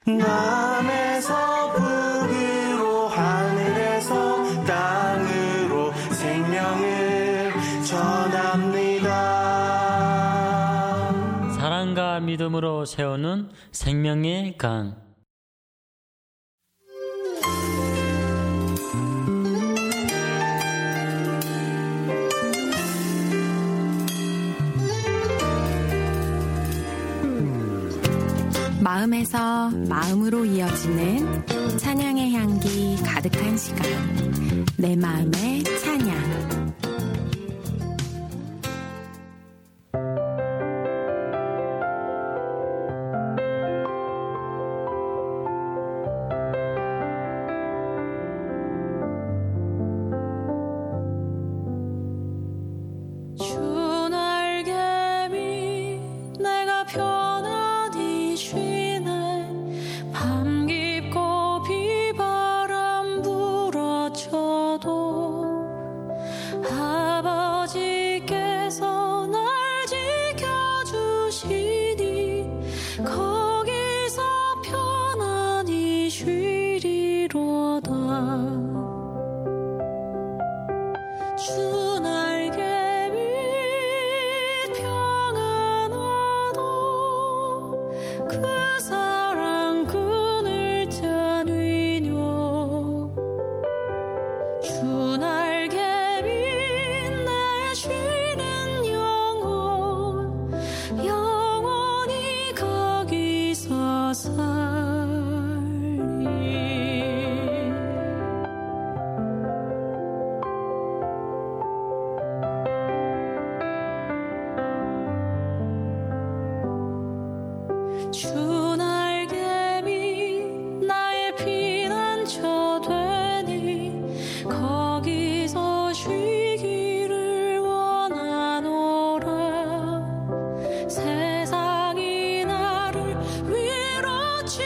남에서 북으로 하늘에서 땅으로 생명을 전합니다. 사랑과 믿음으로 세우는 생명의 강. 마음에서 마음으로 이어지는 찬양의 향기 가득한 시간, 내 마음의 찬양. 세상이 나를 위로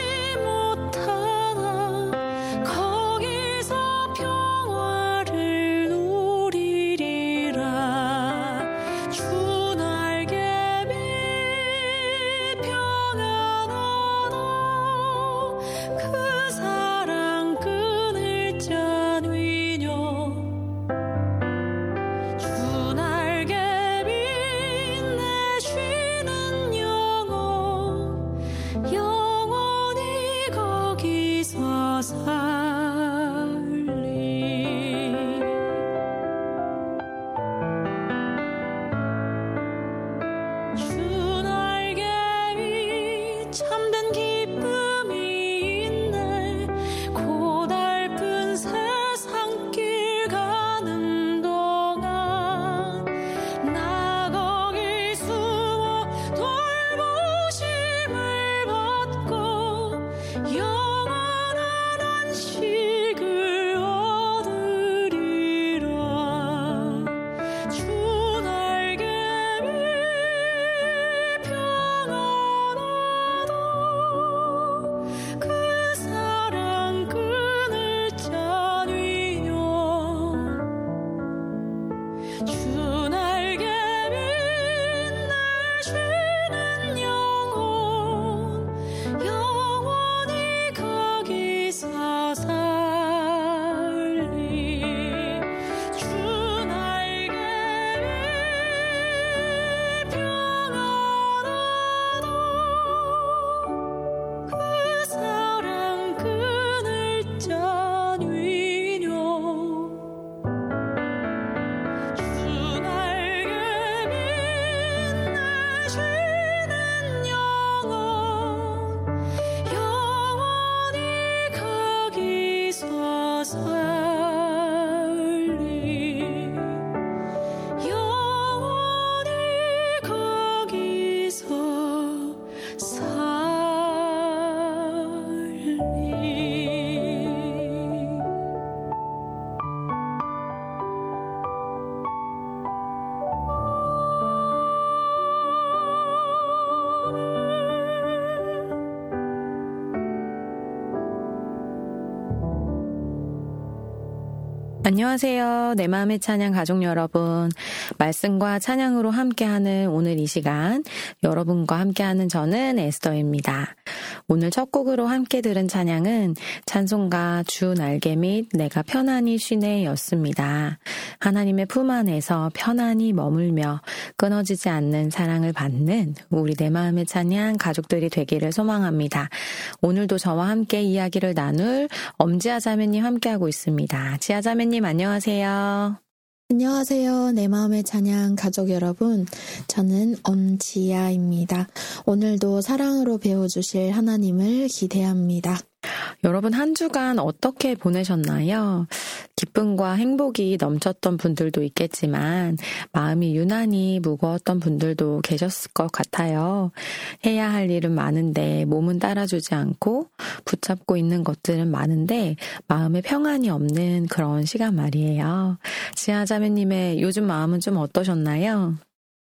안녕하세요. 내 마음의 찬양 가족 여러분. 말씀과 찬양으로 함께하는 오늘 이 시간, 여러분과 함께하는 저는 에스더입니다. 오늘 첫 곡으로 함께 들은 찬양은 찬송가 주 날개 및 내가 편안히 쉬네 였습니다. 하나님의 품 안에서 편안히 머물며 끊어지지 않는 사랑을 받는 우리 내 마음의 찬양 가족들이 되기를 소망합니다. 오늘도 저와 함께 이야기를 나눌 엄지아 자매님 함께하고 있습니다. 지아 자매님 안녕하세요. 안녕하세요. 내 마음의 찬양 가족 여러분. 저는 엄지아입니다. 오늘도 사랑으로 배워주실 하나님을 기대합니다. 여러분 한 주간 어떻게 보내셨나요? 기쁨과 행복이 넘쳤던 분들도 있겠지만 마음이 유난히 무거웠던 분들도 계셨을 것 같아요. 해야 할 일은 많은데 몸은 따라주지 않고 붙잡고 있는 것들은 많은데 마음에 평안이 없는 그런 시간 말이에요. 지아자매님의 요즘 마음은 좀 어떠셨나요?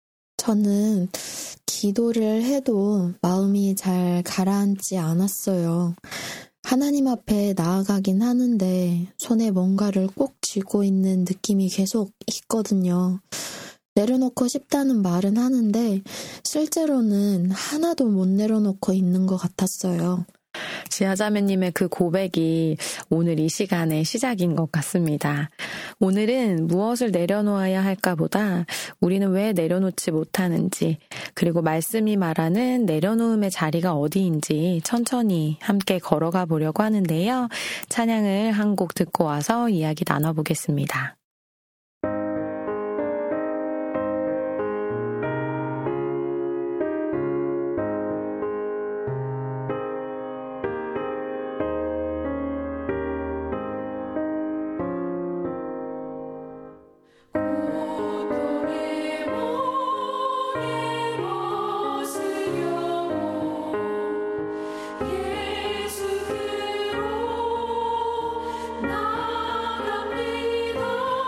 저는 기도를 해도 마음이 잘 가라앉지 않았어요. 하나님 앞에 나아가긴 하는데 손에 뭔가를 꼭 쥐고 있는 느낌이 계속 있거든요. 내려놓고 싶다는 말은 하는데 실제로는 하나도 못 내려놓고 있는 것 같았어요. 지아자매님의 그 고백이 오늘 이 시간의 시작인 것 같습니다. 오늘은 무엇을 내려놓아야 할까 보다 우리는 왜 내려놓지 못하는지, 그리고 말씀이 말하는 내려놓음의 자리가 어디인지 천천히 함께 걸어가 보려고 하는데요. 찬양을 한 곡 듣고 와서 이야기 나눠보겠습니다. 나갑니다.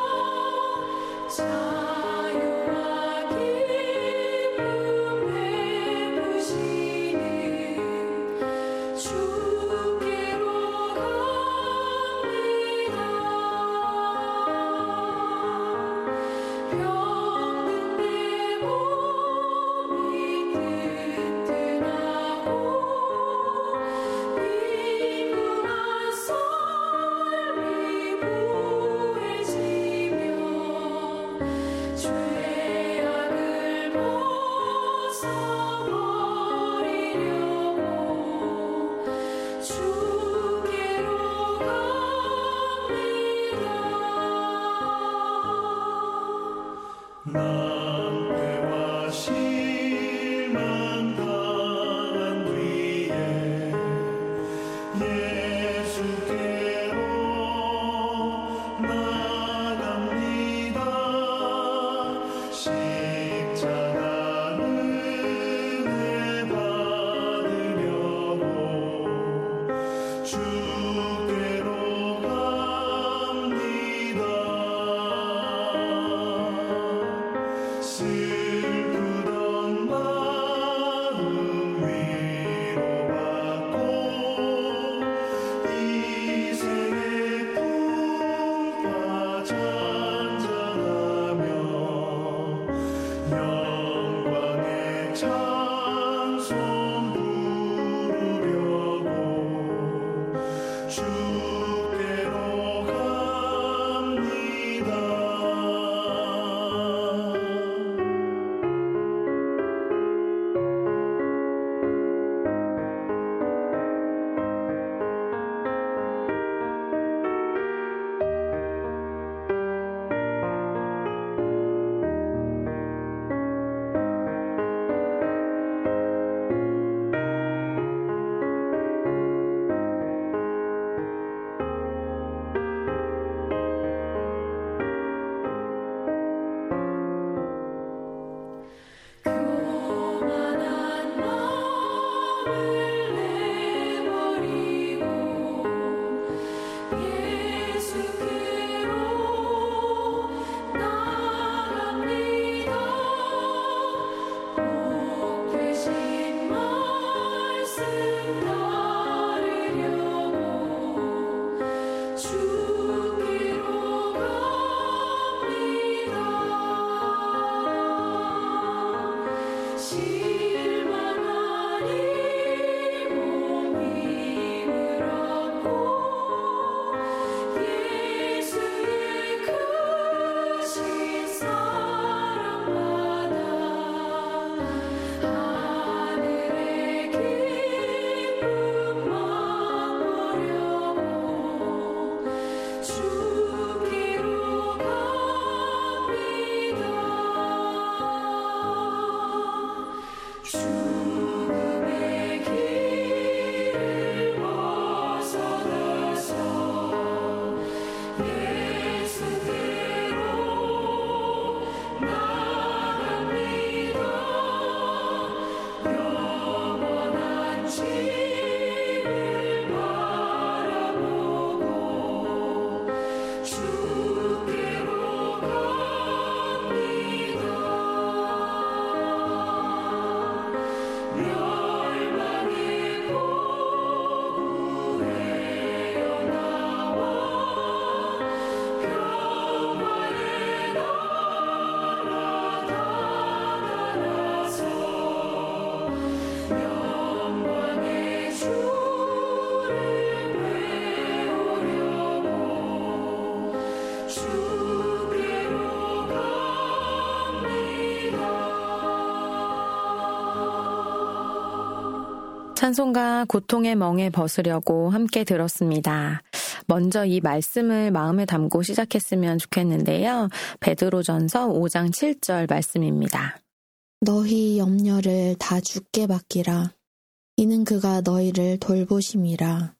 찬송가 고통의 멍에 벗으려고 함께 들었습니다. 먼저 이 말씀을 마음에 담고 시작했으면 좋겠는데요. 베드로전서 5장 7절 말씀입니다. 너희 염려를 다 주께 맡기라. 이는 그가 너희를 돌보심이라.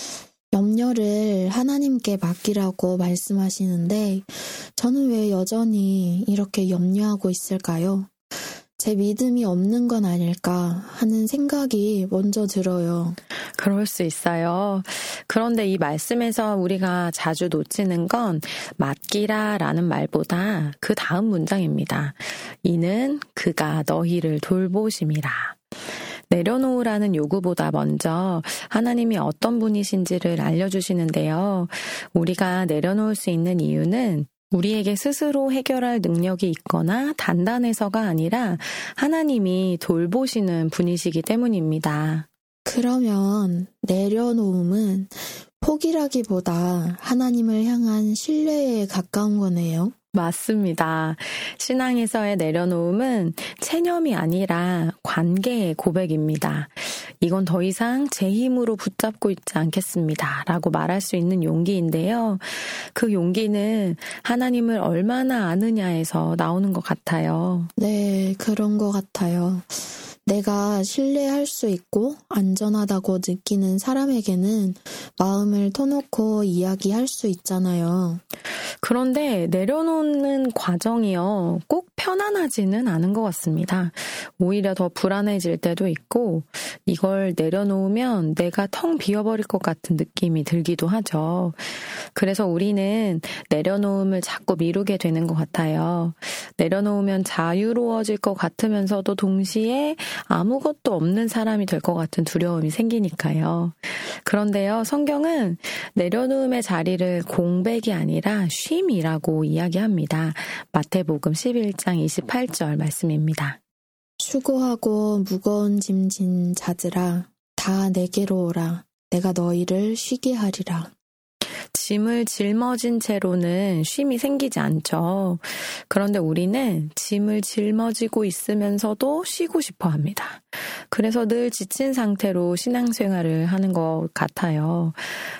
염려를 하나님께 맡기라고 말씀하시는데 저는 왜 여전히 이렇게 염려하고 있을까요? 제 믿음이 없는 건 아닐까 하는 생각이 먼저 들어요. 그럴 수 있어요. 그런데 이 말씀에서 우리가 자주 놓치는 건 맡기라 라는 말보다 그 다음 문장입니다. 이는 그가 너희를 돌보심이라. 내려놓으라는 요구보다 먼저 하나님이 어떤 분이신지를 알려주시는데요. 우리가 내려놓을 수 있는 이유는 우리에게 스스로 해결할 능력이 있거나 단단해서가 아니라 하나님이 돌보시는 분이시기 때문입니다. 그러면 내려놓음은 포기라기보다 하나님을 향한 신뢰에 가까운 거네요. 맞습니다. 신앙에서의 내려놓음은 체념이 아니라 관계의 고백입니다. 이건 더 이상 제 힘으로 붙잡고 있지 않겠습니다. 라고 말할 수 있는 용기인데요. 그 용기는 하나님을 얼마나 아느냐에서 나오는 것 같아요. 네, 그런 것 같아요. 내가 신뢰할 수 있고 안전하다고 느끼는 사람에게는 마음을 터놓고 이야기할 수 있잖아요. 그런데 내려놓는 과정이요, 꼭 편안하지는 않은 것 같습니다. 오히려 더 불안해질 때도 있고 이걸 내려놓으면 내가 텅 비어버릴 것 같은 느낌이 들기도 하죠. 그래서 우리는 내려놓음을 자꾸 미루게 되는 것 같아요. 내려놓으면 자유로워질 것 같으면서도 동시에 아무것도 없는 사람이 될 것 같은 두려움이 생기니까요. 그런데요, 성경은 내려놓음의 자리를 공백이 아니라 쉼이라고 이야기합니다. 마태복음 11장 28절 말씀입니다. 수고하고 무거운 짐 진 자들아, 다 내게로 오라. 내가 너희를 쉬게 하리라. 짐을 짊어진 채로는 쉼이 생기지 않죠. 그런데 우리는 짐을 짊어지고 있으면서도 쉬고 싶어 합니다. 그래서 늘 지친 상태로 신앙생활을 하는 것 같아요.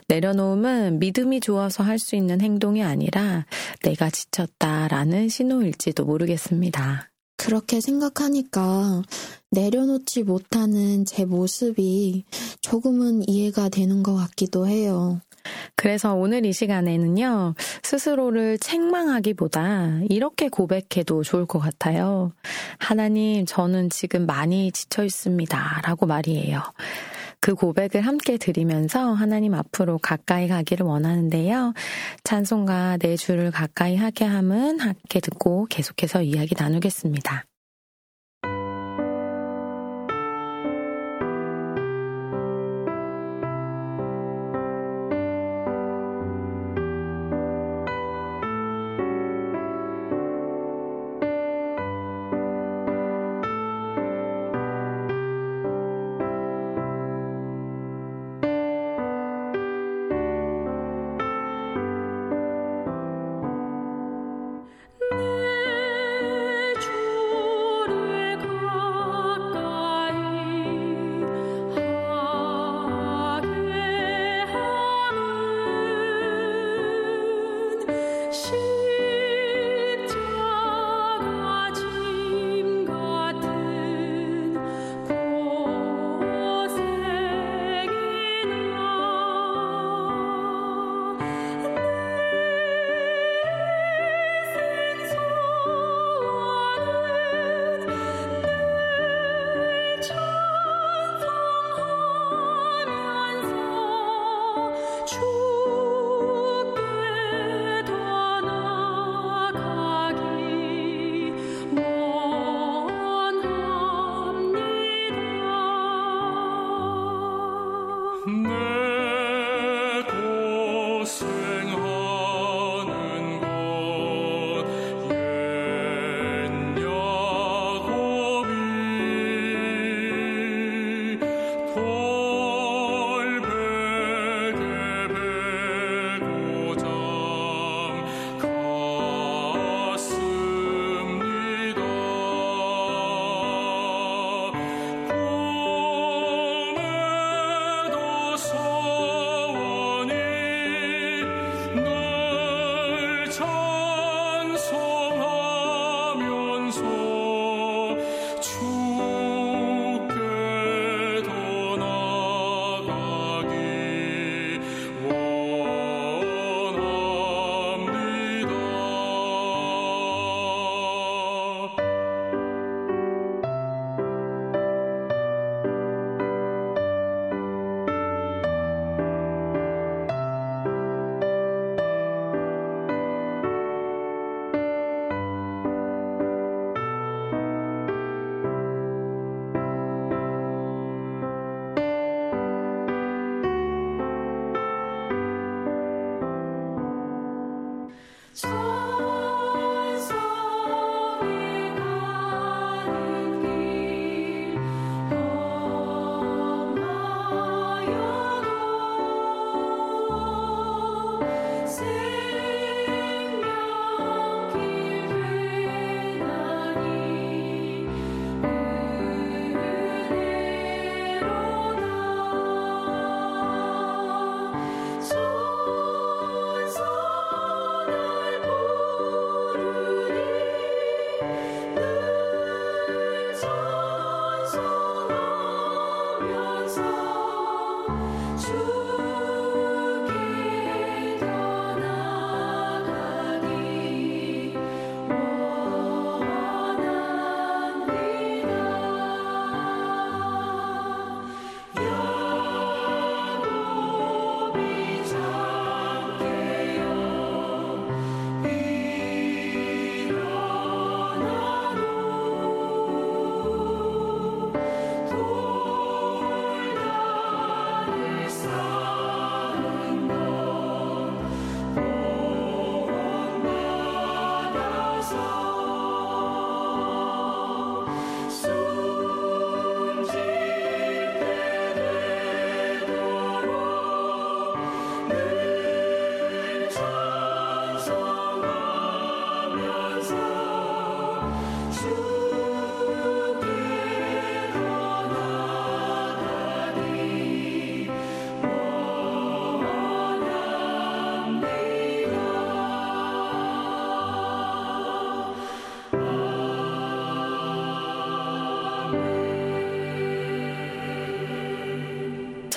내려놓음은 믿음이 좋아서 할 수 있는 행동이 아니라 내가 지쳤다라는 신호일지도 모르겠습니다. 그렇게 생각하니까 내려놓지 못하는 제 모습이 조금은 이해가 되는 것 같기도 해요. 그래서 오늘 이 시간에는요, 스스로를 책망하기보다 이렇게 고백해도 좋을 것 같아요. 하나님, 저는 지금 많이 지쳐 있습니다. 라고 말이에요. 그 고백을 함께 드리면서 하나님 앞으로 가까이 가기를 원하는데요. 찬송가 내 주를 가까이 하게 함은 함께 듣고 계속해서 이야기 나누겠습니다. 내 주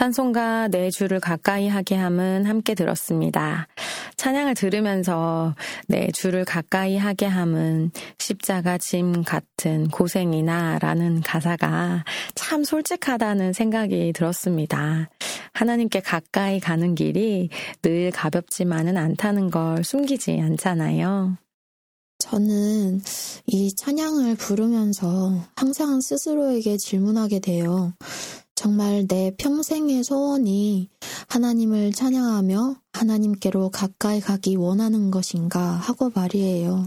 찬송가 내 주를 가까이 하게 함은 함께 들었습니다. 찬양을 들으면서 내 주를 가까이 하게 함은 십자가 짐 같은 고생이나 라는 가사가 참 솔직하다는 생각이 들었습니다. 하나님께 가까이 가는 길이 늘 가볍지만은 않다는 걸 숨기지 않잖아요. 저는 이 찬양을 부르면서 항상 스스로에게 질문하게 돼요. 정말 내 평생의 소원이 하나님을 찬양하며 하나님께로 가까이 가기 원하는 것인가 하고 말이에요.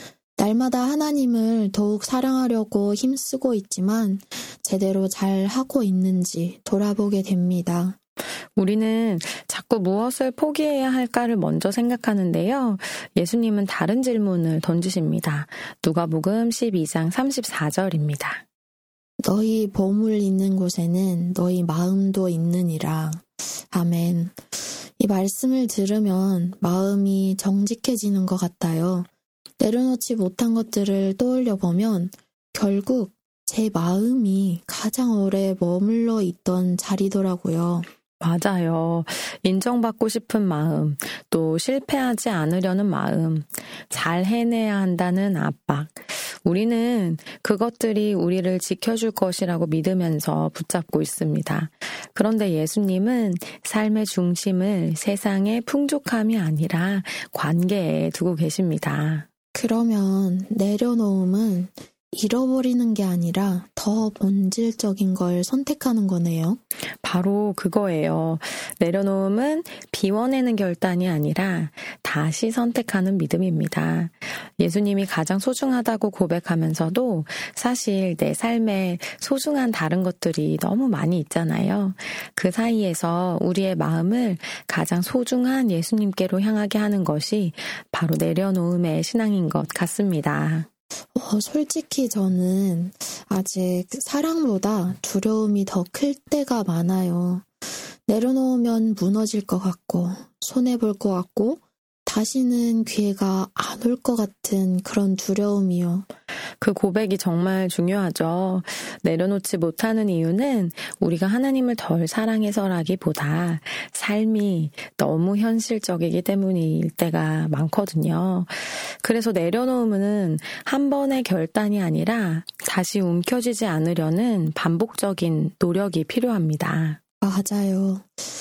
날마다 하나님을 더욱 사랑하려고 힘쓰고 있지만 제대로 잘 하고 있는지 돌아보게 됩니다. 우리는 자꾸 무엇을 포기해야 할까를 먼저 생각하는데요. 예수님은 다른 질문을 던지십니다. 누가복음 12장 34절입니다. 너희 보물 있는 곳에는 너희 마음도 있느니라. 아멘. 이 말씀을 들으면 마음이 정직해지는 것 같아요. 내려놓지 못한 것들을 떠올려 보면 결국 제 마음이 가장 오래 머물러 있던 자리더라고요. 맞아요. 인정받고 싶은 마음, 또 실패하지 않으려는 마음, 잘 해내야 한다는 압박. 우리는 그것들이 우리를 지켜줄 것이라고 믿으면서 붙잡고 있습니다. 그런데 예수님은 삶의 중심을 세상의 풍족함이 아니라 관계에 두고 계십니다. 그러면 내려놓음은 잃어버리는 게 아니라 더 본질적인 걸 선택하는 거네요. 바로 그거예요. 내려놓음은 비워내는 결단이 아니라 다시 선택하는 믿음입니다. 예수님이 가장 소중하다고 고백하면서도 사실 내 삶에 소중한 다른 것들이 너무 많이 있잖아요. 그 사이에서 우리의 마음을 가장 소중한 예수님께로 향하게 하는 것이 바로 내려놓음의 신앙인 것 같습니다. 솔직히 저는 아직 사랑보다 두려움이 더 클 때가 많아요. 내려놓으면 무너질 것 같고, 손해볼 것 같고, 다시는 기회가 안 올 것 같은 그런 두려움이요. 그 고백이 정말 중요하죠. 내려놓지 못하는 이유는 우리가 하나님을 덜 사랑해서라기보다 삶이 너무 현실적이기 때문일 때가 많거든요. 그래서 내려놓으면 한 번의 결단이 아니라 다시 움켜쥐지 않으려는 반복적인 노력이 필요합니다. 맞아요.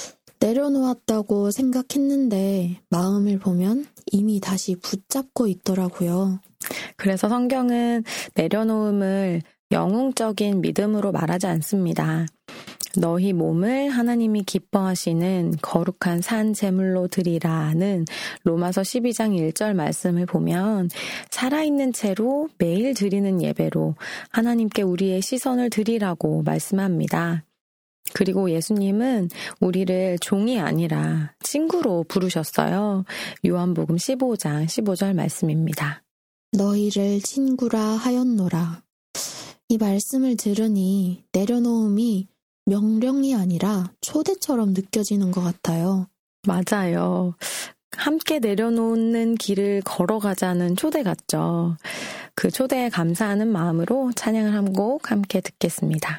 내려놓았다고 생각했는데 마음을 보면 이미 다시 붙잡고 있더라고요. 그래서 성경은 내려놓음을 영웅적인 믿음으로 말하지 않습니다. 너희 몸을 하나님이 기뻐하시는 거룩한 산 제물로 드리라는 로마서 12장 1절 말씀을 보면 살아있는 채로 매일 드리는 예배로 하나님께 우리의 시선을 드리라고 말씀합니다. 그리고 예수님은 우리를 종이 아니라 친구로 부르셨어요. 요한복음 15장 15절 말씀입니다. 너희를 친구라 하였노라. 이 말씀을 들으니 내려놓음이 명령이 아니라 초대처럼 느껴지는 것 같아요. 맞아요. 함께 내려놓는 길을 걸어가자는 초대 같죠. 그 초대에 감사하는 마음으로 찬양을 한 곡 함께 듣겠습니다.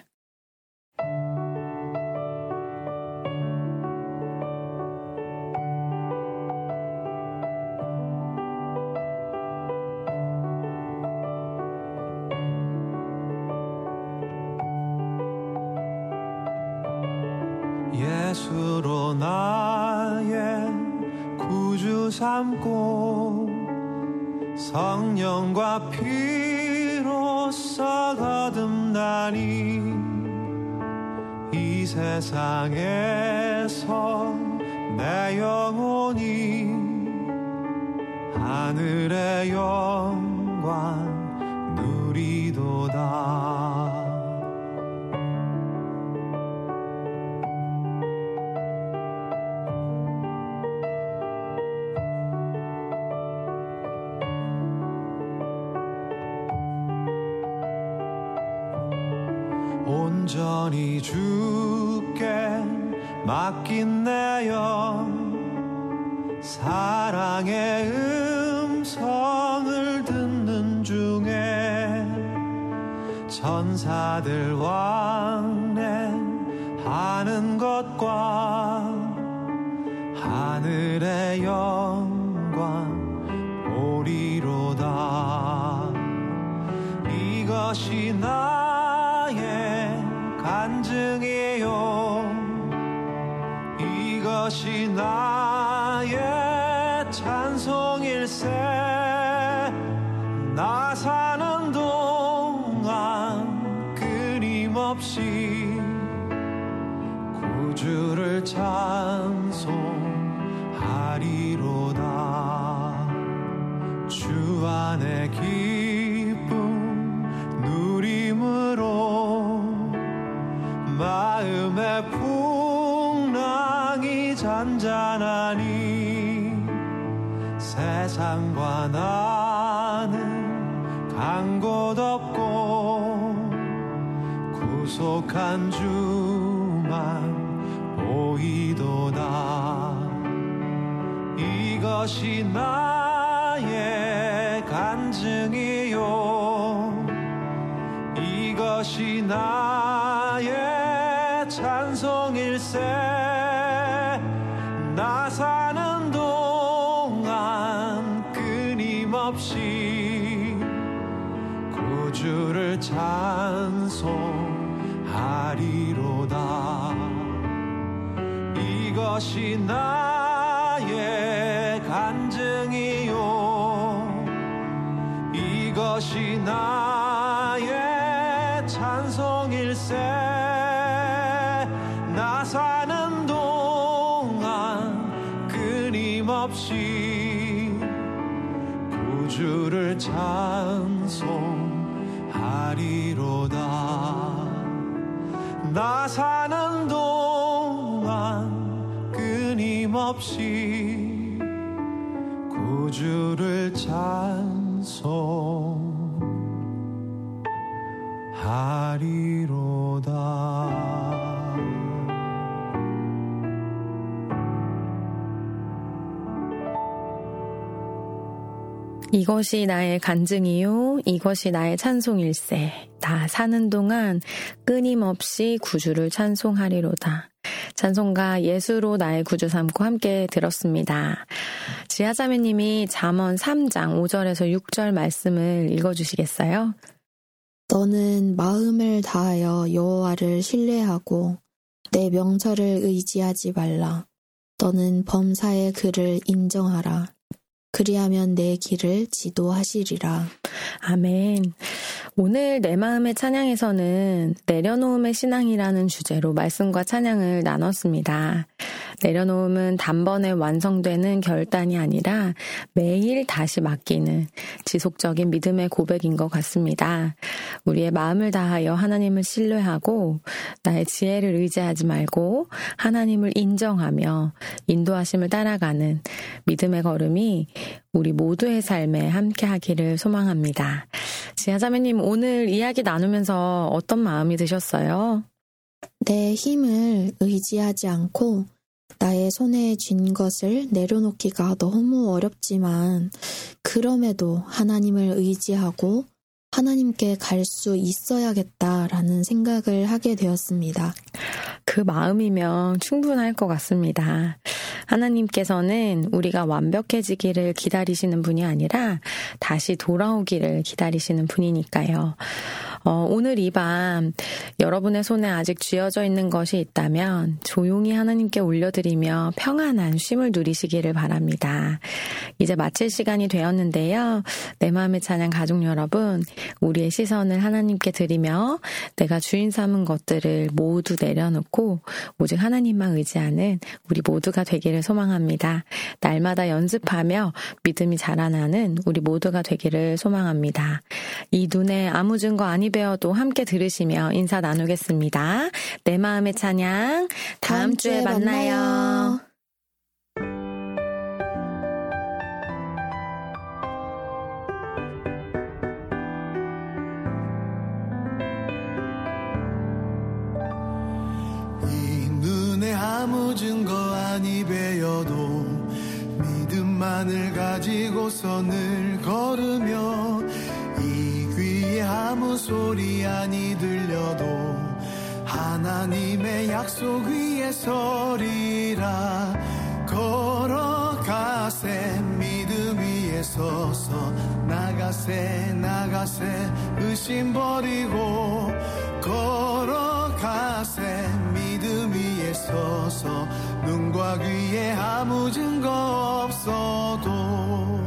예수로 나의 구주 삼고 성령과 피로써 거듭나니 이 세상에서 내 영혼이 하늘의 영광 누리도다. 온전히 주께 맡긴 내 영 사랑의 음성을 듣는 중에 천사들 왕래 하는 것과 하늘의 영광 보리로다. 이것이 나의 간증이요 이것이 나의 찬송일세. 나 사는 동안 끊임없이 구주를 찬송하리로다. 주 안에 기쁨 누림으로 마음의 풍랑이 잔잔하니 세상과 나는 간 곳 없고 구속한 주만 보이도다. 이것이 나의 간증이요 이것이 나의 찬송일세. 나 사는 동안 끊임없이 구주를 찬송하리로다. 이것이 나의 간증이요 이것이 나의 찬송일세. 나 사는 동안 끊임없이 구주를 찬송하리로다. 나 사는 동안 끊임없이 구주를 찬송하리로다. 이것이 나의 간증이요 이것이 나의 찬송일세. 나 사는 동안 끊임없이 구주를 찬송하리로다. 찬송가 예수로 나의 구주 삼고 함께 들었습니다. 지하자매님이 잠언 3장 5절에서 6절 말씀을 읽어주시겠어요? 너는 마음을 다하여 여호와를 신뢰하고 내 명철을 의지하지 말라. 너는 범사의 그를 인정하라. 그리하면 내 길을 지도하시리라. 아멘. 오늘 내 마음의 찬양에서는 내려놓음의 신앙이라는 주제로 말씀과 찬양을 나눴습니다. 내려놓음은 단번에 완성되는 결단이 아니라 매일 다시 맡기는 지속적인 믿음의 고백인 것 같습니다. 우리의 마음을 다하여 하나님을 신뢰하고 나의 지혜를 의지하지 말고 하나님을 인정하며 인도하심을 따라가는 믿음의 걸음이 우리 모두의 삶에 함께하기를 소망합니다. 지하자매님, 오늘 이야기 나누면서 어떤 마음이 드셨어요? 내 힘을 의지하지 않고 나의 손에 쥔 것을 내려놓기가 너무 어렵지만 그럼에도 하나님을 의지하고 하나님께 갈 수 있어야겠다라는 생각을 하게 되었습니다. 그 마음이면 충분할 것 같습니다. 하나님께서는 우리가 완벽해지기를 기다리시는 분이 아니라 다시 돌아오기를 기다리시는 분이니까요. 오늘 이 밤 여러분의 손에 아직 쥐어져 있는 것이 있다면 조용히 하나님께 올려드리며 평안한 쉼을 누리시기를 바랍니다. 이제 마칠 시간이 되었는데요. 내 마음의 찬양 가족 여러분, 우리의 시선을 하나님께 드리며 내가 주인 삼은 것들을 모두 내려놓고 오직 하나님만 의지하는 우리 모두가 되기를 소망합니다. 날마다 연습하며 믿음이 자라나는 우리 모두가 되기를 소망합니다. 이 눈에 아무 증거 아니 배워도 함께 들으시며 인사 나누겠습니다. 내 마음의 찬양 다음 주에 만나요. 이 눈에 아무 증거 아니 배워도 믿음만을 가지고서 늘 걸으며 이 귀에 아무 소리 아니 들려도 하나님의 약속 위에 서리라. 걸어가세 믿음 위에 서서 나가세 나가세 의심 버리고 걸어가세 믿음 위에 서서 눈과 귀에 아무 증거 없어도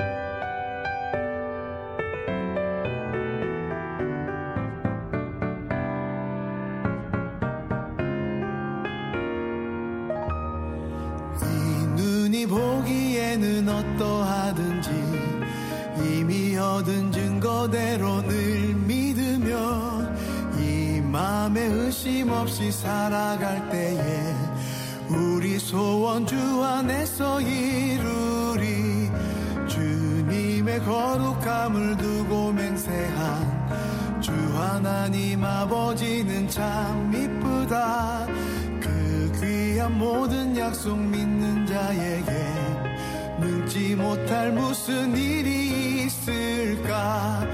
보기에는 어떠하든지 이미 얻은 증거대로 늘 믿으며 이 맘에 의심 없이 살아갈 때에 우리 소원 주 안에서 이루리. 주님의 거룩함을 두고 맹세한 주 하나님 아버지는 참 이쁘다. 귀한 모든 약속 믿는 자에게 능지 못할 무슨 일이 있을까.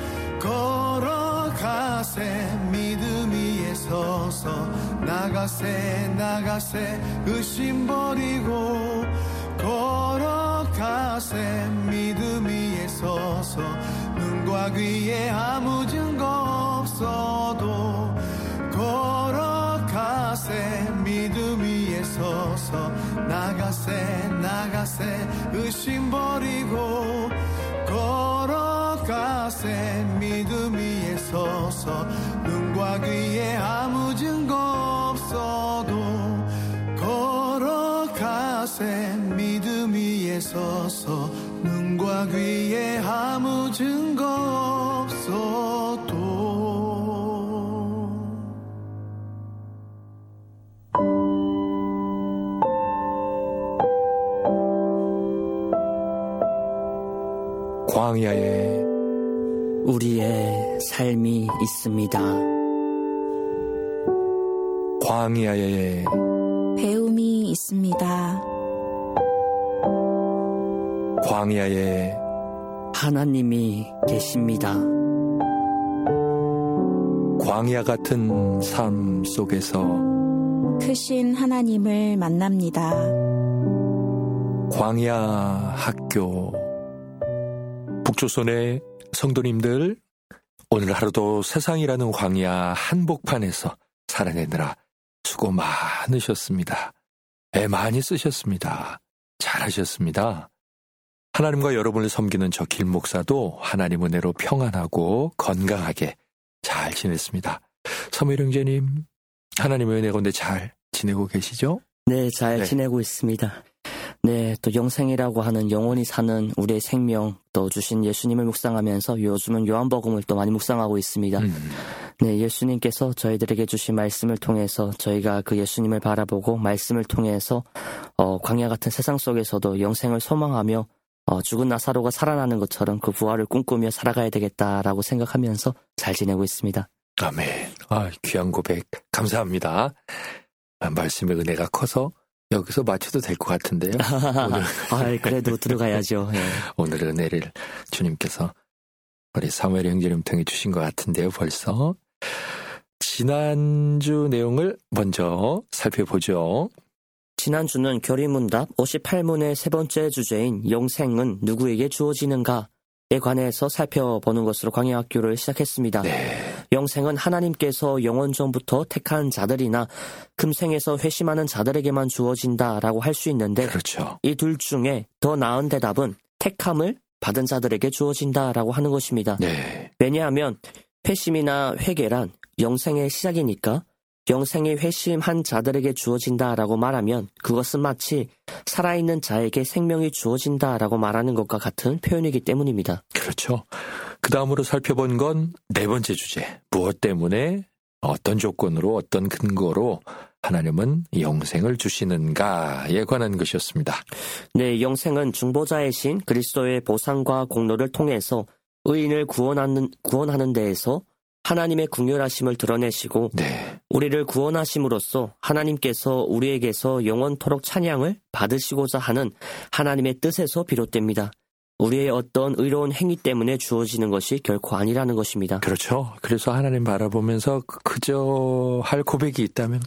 걸어가세 믿음 위에 서서 나가세 나가세 의심 버리고 걸어가세 믿음 위에 서서 눈과 귀에 아무 증거 없어도 걸어가세 믿음 위에 서서 나가세 나가세 의심 버리고 걸어가세 믿음 위에 서서 눈과 귀에 아무 증거 없어도 걸어가세 믿음 위에 서서 눈과 귀에 아무 증거 없어도. 광야에 우리의 삶이 있습니다. 광야에 배움이 있습니다. 광야에 하나님이 계십니다. 광야 같은 삶 속에서 크신 하나님을 만납니다. 광야 학교. 북조선의 성도님들, 오늘 하루도 세상이라는 광야 한복판에서 살아내느라 수고 많으셨습니다. 애 많이 쓰셨습니다. 잘하셨습니다. 하나님과 여러분을 섬기는 저 길목사도 하나님 은혜로 평안하고 건강하게 잘 지냈습니다. 사무엘 형제님, 하나님의 은혜 가운데 잘 지내고 계시죠? 네, 잘 지내고 있습니다. 네, 또 영생이라고 하는 영원히 사는 우리의 생명 또 주신 예수님을 묵상하면서 요즘은 요한복음을 또 많이 묵상하고 있습니다. 네, 예수님께서 저희들에게 주신 말씀을 통해서 저희가 그 예수님을 바라보고 말씀을 통해서 광야 같은 세상 속에서도 영생을 소망하며 죽은 나사로가 살아나는 것처럼 그 부활을 꿈꾸며 살아가야 되겠다라고 생각하면서 잘 지내고 있습니다. 아멘. 귀한 고백 감사합니다. 말씀의 은혜가 커서 여기서 맞춰도 될 것 같은데요. 오늘. 그래도 들어가야죠. 네. 오늘 은혜를 주님께서 우리 사무엘 형제님 통해 주신 것 같은데요. 벌써 지난주 내용을 먼저 살펴보죠. 지난주는 교리문답 58문의 세 번째 주제인 영생은 누구에게 주어지는가에 관해서 살펴보는 것으로 광야학교를 시작했습니다. 네. 영생은 하나님께서 영원 전부터 택한 자들이나 금생에서 회심하는 자들에게만 주어진다라고 할 수 있는데 그렇죠. 이 둘 중에 더 나은 대답은 택함을 받은 자들에게 주어진다라고 하는 것입니다. 네. 왜냐하면 회심이나 회개란 영생의 시작이니까 영생이 회심한 자들에게 주어진다라고 말하면 그것은 마치 살아있는 자에게 생명이 주어진다라고 말하는 것과 같은 표현이기 때문입니다. 그렇죠. 그 다음으로 살펴본 건 네 번째 주제. 무엇 때문에 어떤 조건으로 어떤 근거로 하나님은 영생을 주시는가에 관한 것이었습니다. 네, 영생은 중보자의 신 그리스도의 보상과 공로를 통해서 의인을 구원하는 데에서 하나님의 긍휼하심을 드러내시고 네. 우리를 구원하심으로써 하나님께서 우리에게서 영원토록 찬양을 받으시고자 하는 하나님의 뜻에서 비롯됩니다. 우리의 어떤 의로운 행위 때문에 주어지는 것이 결코 아니라는 것입니다. 그렇죠. 그래서 하나님 바라보면서 그저 할 고백이 있다면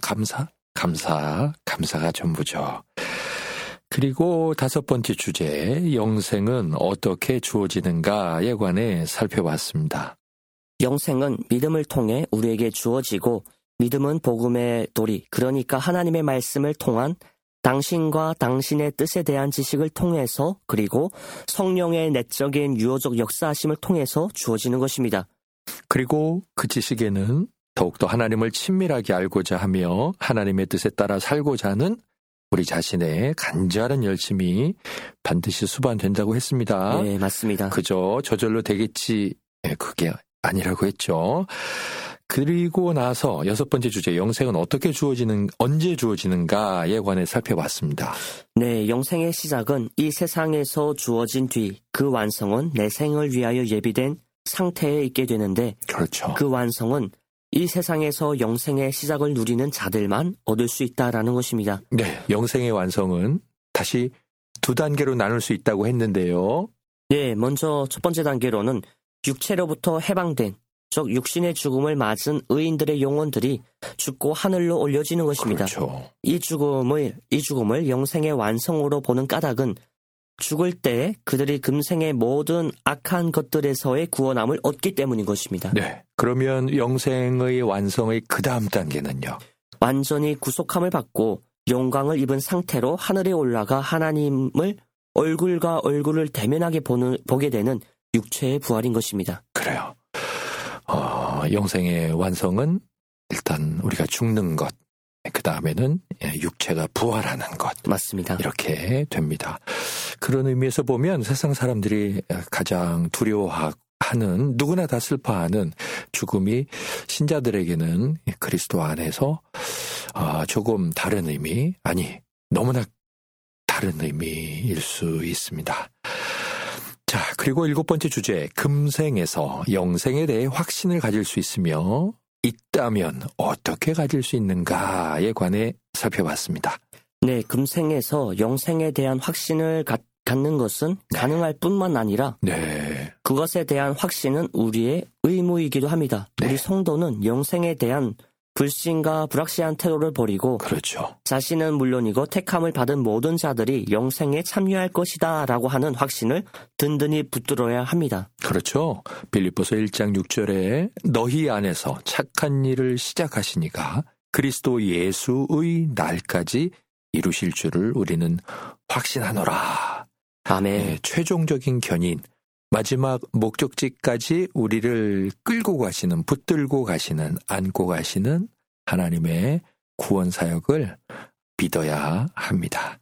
감사가 전부죠. 그리고 5번째 주제, 영생은 어떻게 주어지는가에 관해 살펴봤습니다. 영생은 믿음을 통해 우리에게 주어지고 믿음은 복음의 도리, 그러니까 하나님의 말씀을 통한 당신과 당신의 뜻에 대한 지식을 통해서 그리고 성령의 내적인 유호적 역사하심을 통해서 주어지는 것입니다. 그리고 그 지식에는 더욱더 하나님을 친밀하게 알고자 하며 하나님의 뜻에 따라 살고자 하는 우리 자신의 간절한 열심이 반드시 수반된다고 했습니다. 네, 맞습니다. 그저 저절로 되겠지, 그게 아니라고 했죠. 그리고 나서 6번째 주제, 영생은 언제 주어지는가에 관해 살펴봤습니다. 네, 영생의 시작은 이 세상에서 주어진 뒤 그 완성은 내 생을 위하여 예비된 상태에 있게 되는데, 그렇죠. 그 완성은 이 세상에서 영생의 시작을 누리는 자들만 얻을 수 있다라는 것입니다. 네, 영생의 완성은 다시 2단계로 나눌 수 있다고 했는데요. 네, 먼저 첫 번째 단계로는 육체로부터 해방된, 즉 육신의 죽음을 맞은 의인들의 영혼들이 죽고 하늘로 올려지는 것입니다. 그렇죠. 이 죽음을 영생의 완성으로 보는 까닭은 죽을 때 그들이 금생의 모든 악한 것들에서의 구원함을 얻기 때문인 것입니다. 네, 그러면 영생의 완성의 그 다음 단계는요? 완전히 구속함을 받고 영광을 입은 상태로 하늘에 올라가 하나님을 얼굴과 얼굴을 대면하게 보게 되는 육체의 부활인 것입니다. 그래요. 영생의 완성은 일단 우리가 죽는 것, 그 다음에는 육체가 부활하는 것. 맞습니다. 이렇게 됩니다. 그런 의미에서 보면 세상 사람들이 가장 두려워하는, 누구나 다 슬퍼하는 죽음이 신자들에게는 그리스도 안에서 조금 다른 의미, 아니 너무나 다른 의미일 수 있습니다. 자, 그리고 7번째 주제, 금생에서 영생에 대해 확신을 가질 수 있으며 있다면 어떻게 가질 수 있는가에 관해 살펴봤습니다. 네, 금생에서 영생에 대한 확신을 갖는 것은 가능할 뿐만 아니라 그것에 대한 확신은 우리의 의무이기도 합니다. 네. 우리 성도는 영생에 대한 불신과 불확실한 태도를 버리고 그렇죠. 자신은 물론이고 택함을 받은 모든 자들이 영생에 참여할 것이다 라고 하는 확신을 든든히 붙들어야 합니다. 그렇죠. 빌립보서 1장 6절에 너희 안에서 착한 일을 시작하시니가 그리스도 예수의 날까지 이루실 줄을 우리는 확신하노라. 아멘. 네, 최종적인 견인, 마지막 목적지까지 우리를 끌고 가시는, 붙들고 가시는, 안고 가시는 하나님의 구원 사역을 믿어야 합니다.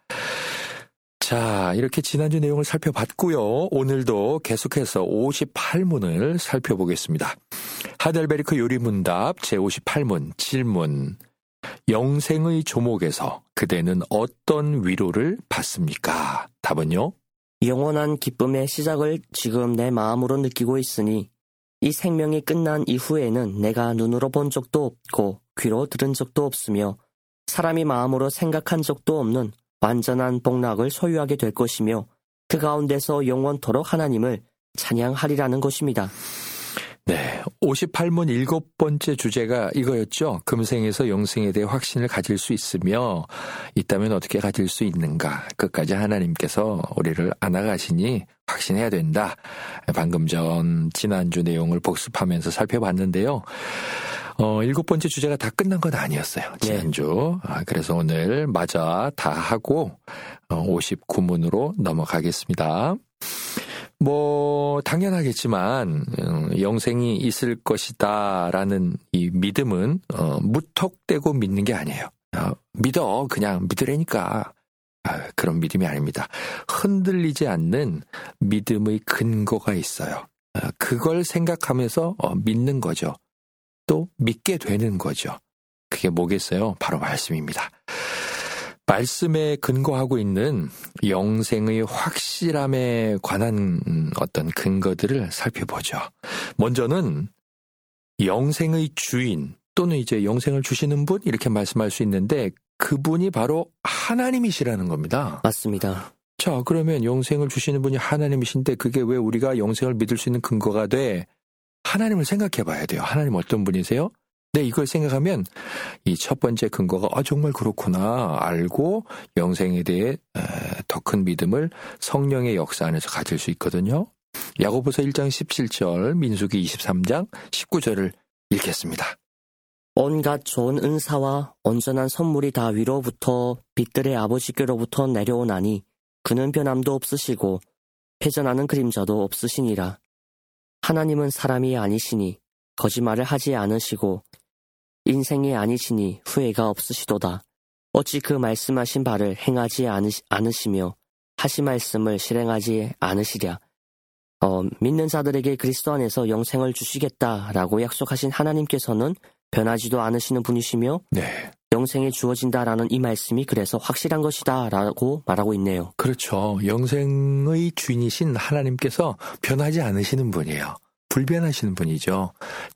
자, 이렇게 지난주 내용을 살펴봤고요. 오늘도 계속해서 58문을 살펴보겠습니다. 하델베리크 요리문답 제58문 질문. 영생의 조목에서 그대는 어떤 위로를 받습니까? 답은요? 영원한 기쁨의 시작을 지금 내 마음으로 느끼고 있으니 이 생명이 끝난 이후에는 내가 눈으로 본 적도 없고 귀로 들은 적도 없으며 사람이 마음으로 생각한 적도 없는 완전한 복락을 소유하게 될 것이며 그 가운데서 영원토록 하나님을 찬양하리라는 것입니다. 네, 58문 7번째 주제가 이거였죠. 금생에서 영생에 대해 확신을 가질 수 있으며 있다면 어떻게 가질 수 있는가. 끝까지 하나님께서 우리를 안아가시니 확신해야 된다. 방금 전 지난주 내용을 복습하면서 살펴봤는데요. 7번째 주제가 다 끝난 건 아니었어요. 지난주. 그래서 오늘 마저 다 하고 59문으로 넘어가겠습니다. 당연하겠지만 영생이 있을 것이다라는 이 믿음은 무턱대고 믿는 게 아니에요. 믿어, 그냥 믿으라니까. 그런 믿음이 아닙니다. 흔들리지 않는 믿음의 근거가 있어요. 그걸 생각하면서 믿는 거죠. 또 믿게 되는 거죠. 그게 뭐겠어요? 바로 말씀입니다. 말씀에 근거하고 있는 영생의 확실함에 관한 어떤 근거들을 살펴보죠. 먼저는 영생의 주인 또는 이제 영생을 주시는 분 이렇게 말씀할 수 있는데 그분이 바로 하나님이시라는 겁니다. 맞습니다. 자, 그러면 영생을 주시는 분이 하나님이신데 그게 왜 우리가 영생을 믿을 수 있는 근거가 돼? 하나님을 생각해 봐야 돼요. 하나님 어떤 분이세요? 네, 이걸 생각하면 이 첫 번째 근거가 정말 그렇구나 알고 영생에 대해 더 큰 믿음을 성령의 역사 안에서 가질 수 있거든요. 야고보서 1장 17절, 민수기 23장 19절을 읽겠습니다. 온갖 좋은 은사와 온전한 선물이 다 위로부터 빛들의 아버지께로부터 내려오나니 그는 변함도 없으시고 회전하는 그림자도 없으시니라. 하나님은 사람이 아니시니 거짓말을 하지 않으시고 인생이 아니시니 후회가 없으시도다. 어찌 그 말씀하신 바를 행하지 않으시며 하신 말씀을 실행하지 않으시랴. 믿는 자들에게 그리스도 안에서 영생을 주시겠다라고 약속하신 하나님께서는 변하지도 않으시는 분이시며 네. 영생이 주어진다라는 이 말씀이 그래서 확실한 것이다라고 말하고 있네요. 그렇죠. 영생의 주인이신 하나님께서 변하지 않으시는 분이에요. 불변하시는 분이죠.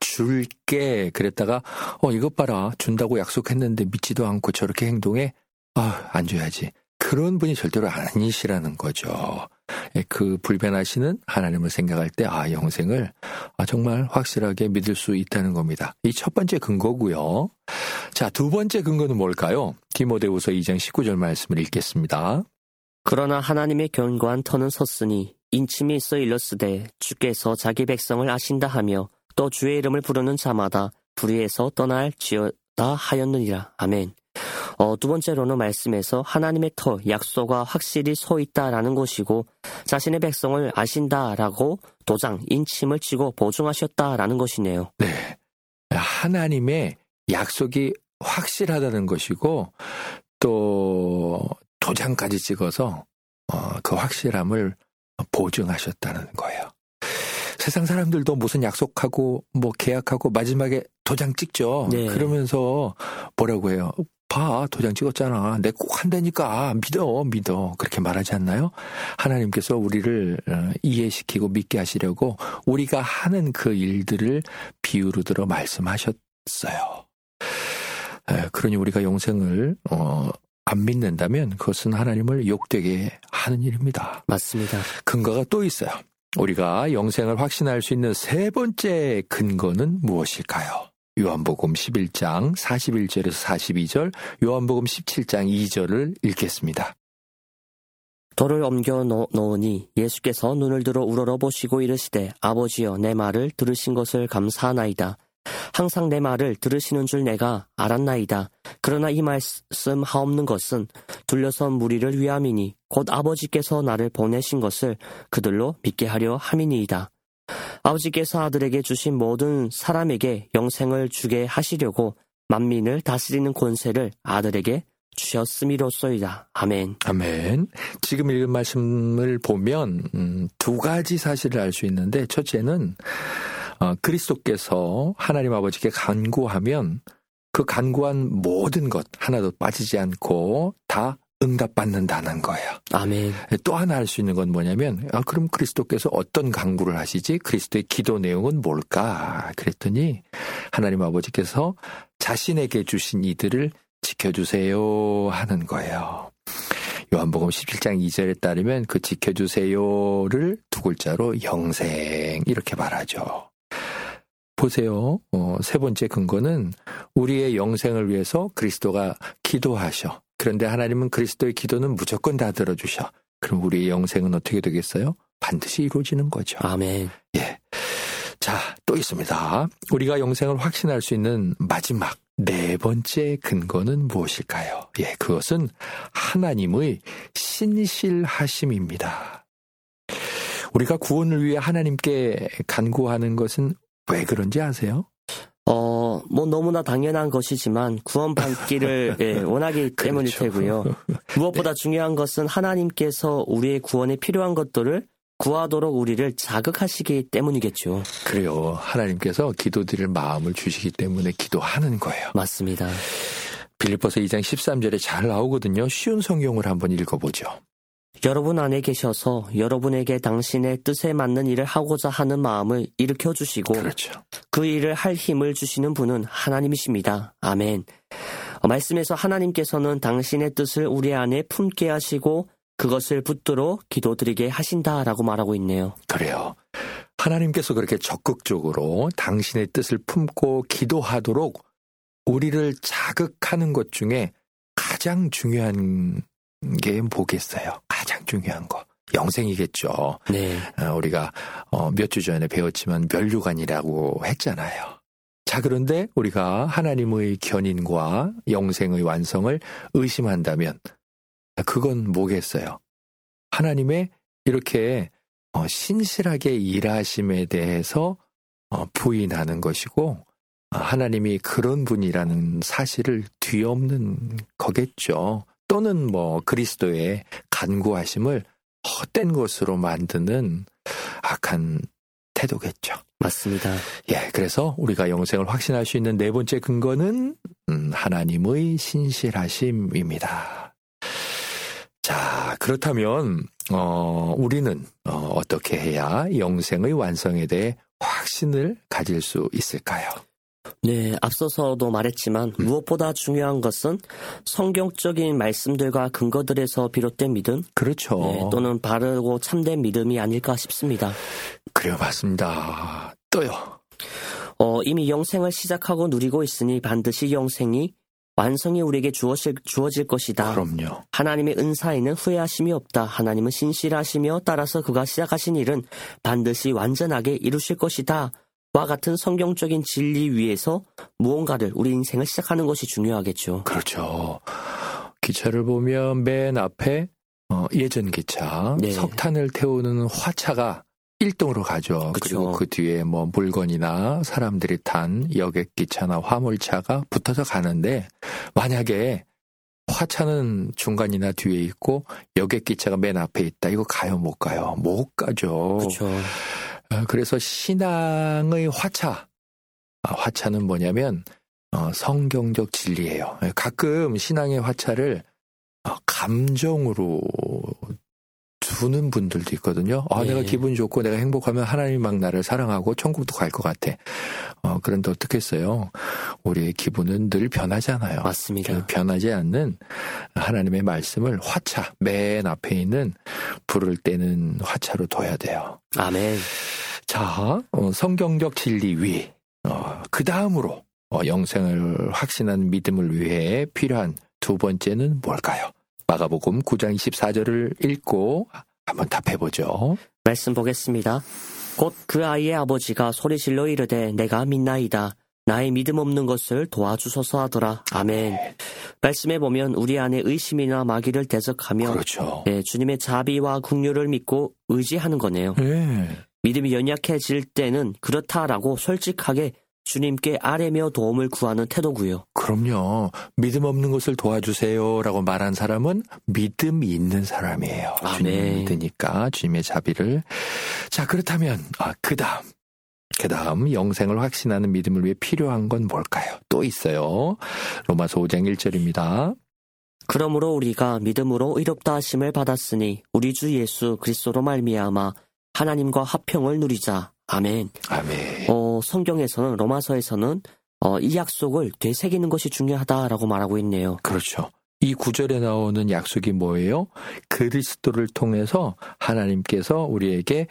줄게 그랬다가 이것 봐라 준다고 약속했는데 믿지도 않고 저렇게 행동해 안 줘야지. 그런 분이 절대로 아니시라는 거죠. 그 불변하시는 하나님을 생각할 때 영생을 정말 확실하게 믿을 수 있다는 겁니다. 이 첫 번째 근거고요. 자, 두 번째 근거는 뭘까요? 디모데후서 2장 19절 말씀을 읽겠습니다. 그러나 하나님의 견고한 터는 섰으니 인침이 있어 일렀으되 주께서 자기 백성을 아신다 하며 또 주의 이름을 부르는 자마다 불의에서 떠날지어다 하였느니라. 아멘. 두 번째로는 말씀에서 하나님의 터, 약소가 확실히 서 있다라는 것이고 자신의 백성을 아신다라고 도장, 인침을 치고 보증하셨다라는 것이네요. 네, 하나님의 약속이 확실하다는 것이고 또 도장까지 찍어서 그 확실함을 보증하셨다는 거예요. 세상 사람들도 무슨 약속하고 계약하고 마지막에 도장 찍죠. 네. 그러면서 뭐라고 해요? 봐, 도장 찍었잖아. 내 꼭 한다니까. 믿어. 그렇게 말하지 않나요? 하나님께서 우리를 이해시키고 믿게 하시려고 우리가 하는 그 일들을 비유로 들어 말씀하셨어요. 그러니 우리가 영생을 안 믿는다면 그것은 하나님을 욕되게 하는 일입니다. 맞습니다. 근거가 또 있어요. 우리가 영생을 확신할 수 있는 세 번째 근거는 무엇일까요? 요한복음 11장 41절에서 42절, 요한복음 17장 2절을 읽겠습니다. 돌을 옮겨 놓으니 예수께서 눈을 들어 우러러보시고 이르시되 아버지여 내 말을 들으신 것을 감사하나이다. 항상 내 말을 들으시는 줄 내가 알았나이다. 그러나 이 말씀 하옵는 것은 둘러선 무리를 위함이니 곧 아버지께서 나를 보내신 것을 그들로 믿게 하려 함이니이다. 아버지께서 아들에게 주신 모든 사람에게 영생을 주게 하시려고 만민을 다스리는 권세를 아들에게 주셨음이로소이다. 아멘. 아멘. 지금 읽은 말씀을 보면 두 가지 사실을 알 수 있는데 첫째는 그리스도께서 하나님 아버지께 간구하면 그 간구한 모든 것 하나도 빠지지 않고 다 응답받는다는 거예요. 아멘. 또 하나 알 수 있는 건 뭐냐면 그럼 그리스도께서 어떤 간구를 하시지? 그리스도의 기도 내용은 뭘까? 그랬더니 하나님 아버지께서 자신에게 주신 이들을 지켜주세요 하는 거예요. 요한복음 17장 2절에 따르면 그 지켜주세요를 두 글자로 영생 이렇게 말하죠. 보세요. 세 번째 근거는 우리의 영생을 위해서 그리스도가 기도하셔. 그런데 하나님은 그리스도의 기도는 무조건 다 들어주셔. 그럼 우리의 영생은 어떻게 되겠어요? 반드시 이루어지는 거죠. 아멘. 예. 자, 또 있습니다. 우리가 영생을 확신할 수 있는 마지막 네 번째 근거는 무엇일까요? 예, 그것은 하나님의 신실하심입니다. 우리가 구원을 위해 하나님께 간구하는 것은 왜 그런지 아세요? 너무나 당연한 것이지만 구원받기를 원하기 때문일 테고요. 무엇보다 중요한 것은 하나님께서 우리의 구원에 필요한 것들을 구하도록 우리를 자극하시기 때문이겠죠. 그래요. 하나님께서 기도드릴 마음을 주시기 때문에 기도하는 거예요. 맞습니다. 빌립보서 2장 13절에 잘 나오거든요. 쉬운 성경을 한번 읽어보죠. 여러분 안에 계셔서 여러분에게 당신의 뜻에 맞는 일을 하고자 하는 마음을 일으켜주시고 그렇죠. 그 일을 할 힘을 주시는 분은 하나님이십니다. 아멘. 말씀에서 하나님께서는 당신의 뜻을 우리 안에 품게 하시고 그것을 붙들어 기도드리게 하신다라고 말하고 있네요. 그래요. 하나님께서 그렇게 적극적으로 당신의 뜻을 품고 기도하도록 우리를 자극하는 것 중에 가장 중요한 게 뭐겠어요? 가장 중요한 거. 영생이겠죠. 네. 우리가 몇 주 전에 배웠지만 면류관이라고 했잖아요. 자, 그런데 우리가 하나님의 견인과 영생의 완성을 의심한다면 그건 뭐겠어요? 하나님의 이렇게 신실하게 일하심에 대해서 부인하는 것이고 하나님이 그런 분이라는 사실을 뒤엎는 거겠죠. 또는 그리스도의 간구하심을 헛된 것으로 만드는 악한 태도겠죠. 맞습니다. 예, 그래서 우리가 영생을 확신할 수 있는 네 번째 근거는 하나님의 신실하심입니다. 자, 그렇다면 우리는 어떻게 해야 영생의 완성에 대해 확신을 가질 수 있을까요? 네, 앞서서도 말했지만 무엇보다 중요한 것은 성경적인 말씀들과 근거들에서 비롯된 믿음, 그렇죠. 네, 또는 바르고 참된 믿음이 아닐까 싶습니다. 그래요, 맞습니다. 또요. 이미 영생을 시작하고 누리고 있으니 반드시 영생이 완성이 우리에게 주어질 것이다. 그럼요. 하나님의 은사에는 후회하심이 없다. 하나님은 신실하시며 따라서 그가 시작하신 일은 반드시 완전하게 이루실 것이다. 와 같은 성경적인 진리 위에서 무언가를 우리 인생을 시작하는 것이 중요하겠죠. 그렇죠. 기차를 보면 맨 앞에 예전 기차, 네. 석탄을 태우는 화차가 1등으로 가죠. 그쵸. 그리고 그 뒤에 물건이나 사람들이 탄 여객기차나 화물차가 붙어서 가는데 만약에 화차는 중간이나 뒤에 있고 여객기차가 맨 앞에 있다. 이거 가요, 못 가요? 못 가죠. 그렇죠. 그래서 신앙의 화차는 뭐냐면 성경적 진리예요. 가끔 신앙의 화차를 감정으로 두는 분들도 있거든요. 네. 내가 기분 좋고 내가 행복하면 하나님 막 나를 사랑하고 천국도 갈 것 같아. 그런데 어떻겠어요? 우리의 기분은 늘 변하잖아요. 맞습니다. 변하지 않는 하나님의 말씀을 화차, 맨 앞에 있는 불을 떼는 화차로 둬야 돼요. 아멘. 자, 성경적 진리 위. 그 다음으로 영생을 확신한 믿음을 위해 필요한 두 번째는 뭘까요? 마가복음 9장 24절을 읽고 한번 답해보죠. 말씀 보겠습니다. 곧 그 아이의 아버지가 소리질러 이르되 내가 믿나이다. 나의 믿음 없는 것을 도와주소서 하더라. 아멘. 말씀에 보면 우리 안에 의심이나 마귀를 대적하며 그렇죠. 주님의 자비와 긍휼을 믿고 의지하는 거네요. 네. 믿음이 연약해질 때는 그렇다라고 솔직하게 주님께 아뢰며 도움을 구하는 태도고요. 그럼요. 믿음 없는 것을 도와주세요라고 말한 사람은 믿음이 있는 사람이에요. 아멘. 주님을 믿으니까 주님의 자비를. 자, 그렇다면 그 다음 영생을 확신하는 믿음을 위해 필요한 건 뭘까요? 또 있어요. 로마서 5장 1절입니다. 그러므로 우리가 믿음으로 의롭다 하심을 받았으니 우리 주 예수 그리스도로 말미암아 하나님과 화평을 누리자. 아멘. 아멘. 성경에서는 로마서에서는 이 약속을 되새기는 것이 중요하다라고 말하고 있네요. 그렇죠. 이 구절에 나오는 약속이 뭐예요? 그리스도를 통해서 하나님께서 우리에게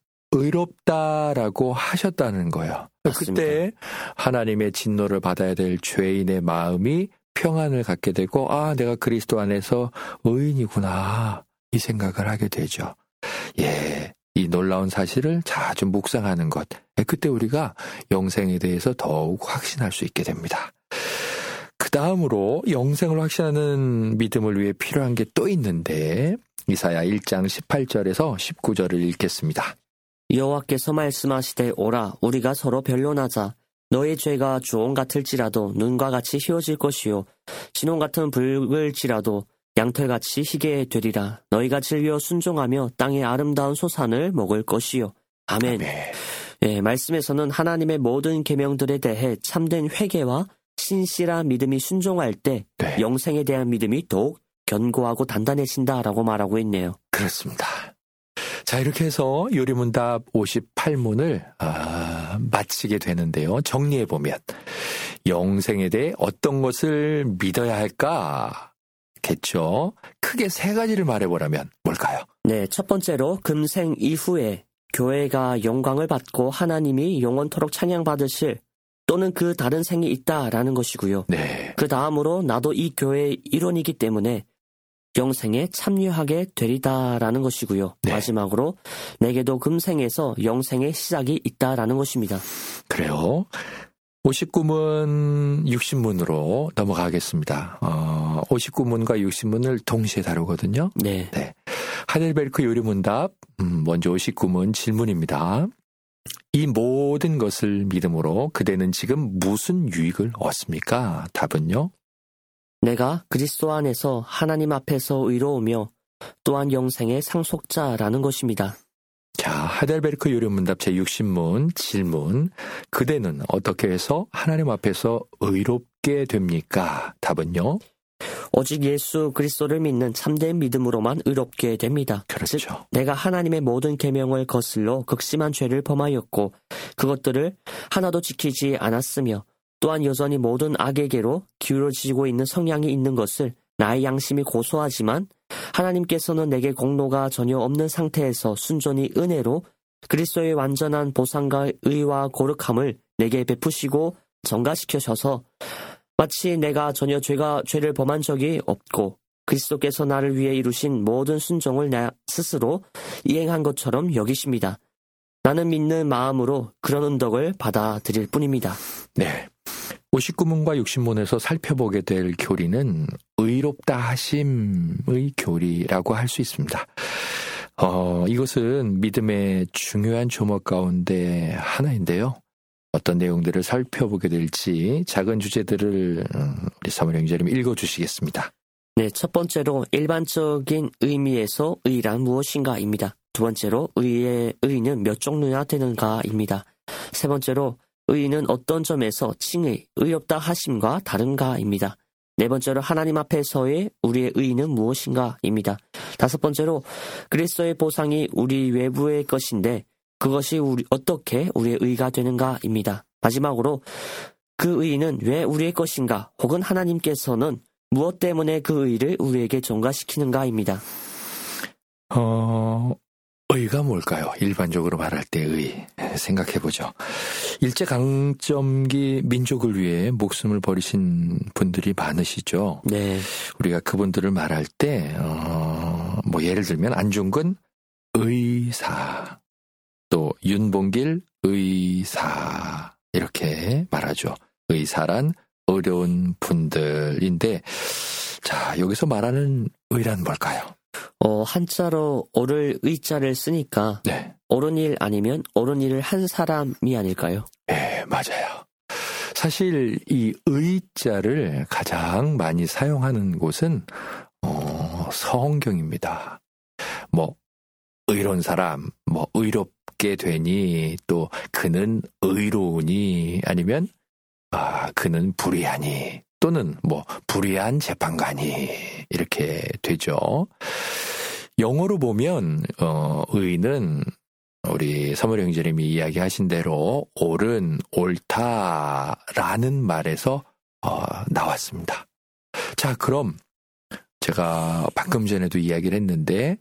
의롭다라고 하셨다는 거예요. 맞습니다. 그때 하나님의 진노를 받아야 될 죄인의 마음이 평안을 갖게 되고 내가 그리스도 안에서 의인이구나 이 생각을 하게 되죠. 예. 이 놀라운 사실을 자주 묵상하는 것. 그때 우리가 영생에 대해서 더욱 확신할 수 있게 됩니다. 그 다음으로 영생을 확신하는 믿음을 위해 필요한 게 또 있는데 이사야 1장 18절에서 19절을 읽겠습니다. 여호와께서 말씀하시되 오라 우리가 서로 변론하자. 너의 죄가 주홍 같을지라도 눈과 같이 희어질 것이요 진홍 같은 붉을지라도 양털같이 희게 되리라. 너희가 즐겨 순종하며 땅의 아름다운 소산을 먹을 것이요. 아멘. 예, 말씀에서는 하나님의 모든 계명들에 대해 참된 회개와 신실한 믿음이 순종할 때 영생에 대한 믿음이 더욱 견고하고 단단해진다라고 말하고 있네요. 그렇습니다. 자, 이렇게 해서 요리문답 58문을 마치게 되는데요. 정리해보면 영생에 대해 어떤 것을 믿어야 할까? 겠죠. 크게 세 가지를 말해보라면 뭘까요? 네, 첫 번째로 금생 이후에 교회가 영광을 받고 하나님이 영원토록 찬양받으실 또는 그 다른 생이 있다라는 것이고요. 네. 그 다음으로 나도 이 교회의 일원이기 때문에 영생에 참여하게 되리다라는 것이고요. 네. 마지막으로 내게도 금생에서 영생의 시작이 있다라는 것입니다. 그래요. 59문, 60문으로 넘어가겠습니다. 59문과 60문을 동시에 다루거든요. 네. 네. 하델베르크 요리문답, 먼저 59문 질문입니다. 이 모든 것을 믿음으로 그대는 지금 무슨 유익을 얻습니까? 답은요? 내가 그리스도 안에서 하나님 앞에서 의로우며 또한 영생의 상속자라는 것입니다. 자, 하델베르크 요리문답 제60문 질문. 그대는 어떻게 해서 하나님 앞에서 의롭게 됩니까? 답은요? 오직 예수 그리스도를 믿는 참된 믿음으로만 의롭게 됩니다. 그렇죠. 즉, 내가 하나님의 모든 계명을 거슬러 극심한 죄를 범하였고 그것들을 하나도 지키지 않았으며 또한 여전히 모든 악에게로 기울어지고 있는 성향이 있는 것을 나의 양심이 고소하지만 하나님께서는 내게 공로가 전혀 없는 상태에서 순전히 은혜로 그리스도의 완전한 보상과 의와 거룩함을 내게 베푸시고 전가시켜셔서 마치 내가 전혀 죄를 범한 적이 없고 그리스도께서 나를 위해 이루신 모든 순종을 나 스스로 이행한 것처럼 여기십니다. 나는 믿는 마음으로 그런 은덕을 받아들일 뿐입니다. 네. 59문과 60문에서 살펴보게 될 교리는 의롭다 하심의 교리라고 할 수 있습니다. 이것은 믿음의 중요한 조목 가운데 하나인데요. 어떤 내용들을 살펴보게 될지 작은 주제들을 우리 사무엘 형제님 읽어주시겠습니다. 네, 첫 번째로 일반적인 의미에서 의란 무엇인가입니다. 두 번째로 의는 몇 종류나 되는가입니다. 세 번째로 의는 어떤 점에서 칭의, 의롭다 하심과 다른가입니다. 네 번째로 하나님 앞에서의 우리의 의는 무엇인가입니다. 다섯 번째로 그리스도의 보상이 우리 외부의 것인데 그것이 어떻게 우리의 의가 되는가입니다. 마지막으로 그 의는 왜 우리의 것인가 혹은 하나님께서는 무엇 때문에 그 의를 우리에게 전가시키는가입니다. 의가 뭘까요? 일반적으로 말할 때 의. 생각해보죠. 일제강점기 민족을 위해 목숨을 버리신 분들이 많으시죠. 네. 우리가 그분들을 말할 때, 예를 들면 안중근 의사, 또 윤봉길 의사, 이렇게 말하죠. 의사란 어려운 분들인데, 자, 여기서 말하는 의란 뭘까요? 한자로 옳을 의자를 쓰니까 네. 옳은 일 아니면 옳은 일을 한 사람이 아닐까요? 네, 맞아요. 사실 이 의자를 가장 많이 사용하는 곳은 성경입니다. 의로운 사람, 의롭게 되니, 또 그는 의로우니, 아니면 그는 불의하니, 또는 불의한 재판관이, 이렇게 되죠. 영어로 보면 의는 우리 사무엘 형제님이 이야기하신 대로 옳은, 옳다라는 말에서 나왔습니다. 자, 그럼 제가 방금 전에도 이야기를 했는데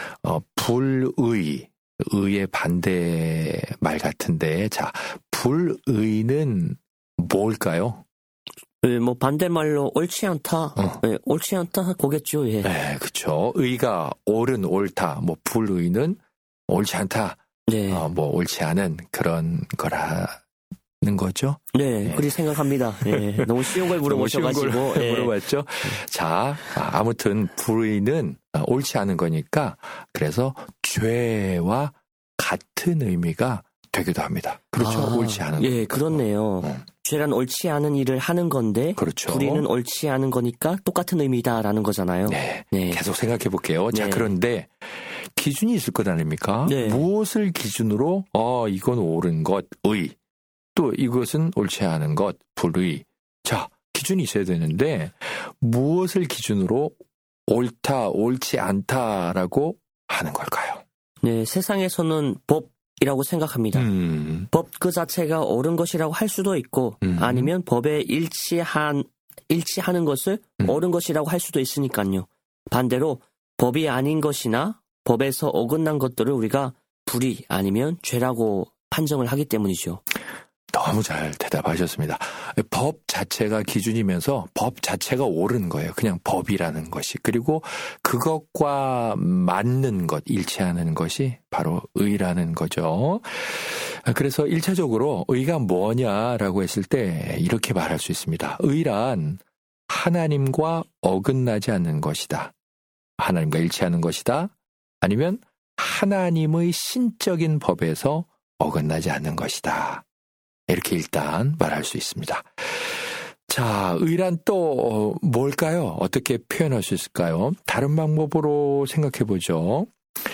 불의, 의의 반대 말 같은데, 자, 불의는 뭘까요? 반대말로 옳지 않다. 네, 옳지 않다 거겠죠. 예. 네, 그렇죠. 의가 옳은, 옳다. 불의는 옳지 않다. 네. 옳지 않은 그런 거라는 거죠. 네, 그렇게 생각합니다. 네, 너무 쉬운 걸 물어보셔가지고. 쉬운 걸 물어봤죠. 자, 아무튼 불의는 옳지 않은 거니까 그래서 죄와 같은 의미가 되기도 합니다. 그렇죠. 옳지 않은 거. 예, 그렇네요. 죄란 옳지 않은 일을 하는 건데 그렇죠. 불의는 옳지 않은 거니까 똑같은 의미다라는 거잖아요. 네. 네. 계속 생각해 볼게요. 자, 네. 그런데 기준이 있을 것 아닙니까? 네. 무엇을 기준으로 이건 옳은 것, 의. 또 이것은 옳지 않은 것, 불의. 자, 기준이 있어야 되는데 무엇을 기준으로 옳다, 옳지 않다라고 하는 걸까요? 네, 세상에서는 법이라고 생각합니다. 법 그 자체가 옳은 것이라고 할 수도 있고 아니면 법에 일치한 일치하는 것을 옳은 것이라고 할 수도 있으니까요. 반대로 법이 아닌 것이나 법에서 어긋난 것들을 우리가 불의 아니면 죄라고 판정을 하기 때문이죠. 너무 잘 대답하셨습니다. 법 자체가 기준이면서 법 자체가 옳은 거예요. 그냥 법이라는 것이. 그리고 그것과 맞는 것, 일치하는 것이 바로 의라는 거죠. 그래서 1차적으로 의가 뭐냐라고 했을 때 이렇게 말할 수 있습니다. 의란 하나님과 어긋나지 않는 것이다. 하나님과 일치하는 것이다. 아니면 하나님의 신적인 법에서 어긋나지 않는 것이다. 이렇게 일단 말할 수 있습니다. 자, 의란 또 뭘까요? 어떻게 표현할 수 있을까요? 다른 방법으로 생각해 보죠.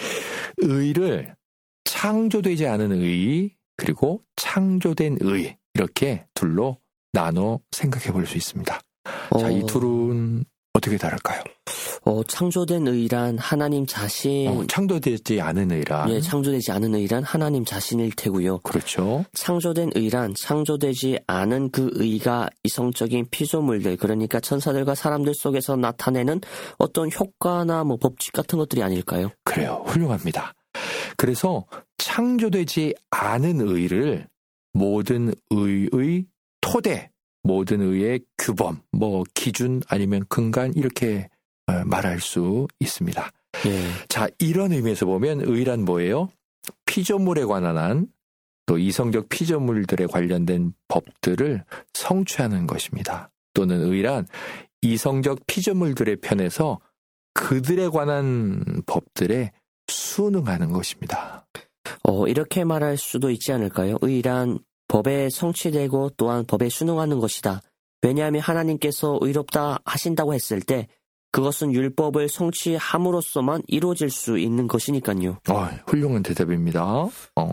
의를 창조되지 않은 의, 그리고 창조된 의, 이렇게 둘로 나눠 생각해 볼 수 있습니다. 자, 이 둘은 어떻게 다를까요? 창조된 의란 하나님 자신. 창조되지 않은 의란. 예, 창조되지 않은 의란 하나님 자신일 테고요. 그렇죠. 창조된 의란 창조되지 않은 그 의가 이성적인 피조물들, 그러니까 천사들과 사람들 속에서 나타내는 어떤 효과나 뭐 법칙 같은 것들이 아닐까요? 그래요. 훌륭합니다. 그래서 창조되지 않은 의를 모든 의의 토대, 모든 의의 규범, 뭐 기준 아니면 근간 이렇게 말할 수 있습니다. 예. 자, 이런 의미에서 보면 의란 뭐예요? 피조물에 관한 한, 또 이성적 피조물들에 관련된 법들을 성취하는 것입니다. 또는 의란 이성적 피조물들의 편에서 그들에 관한 법들에 순응하는 것입니다. 이렇게 말할 수도 있지 않을까요? 의란 법에 성취되고 또한 법에 순응하는 것이다. 왜냐하면 하나님께서 의롭다 하신다고 했을 때 그것은 율법을 성취함으로써만 이루어질 수 있는 것이니까요. 훌륭한 대답입니다.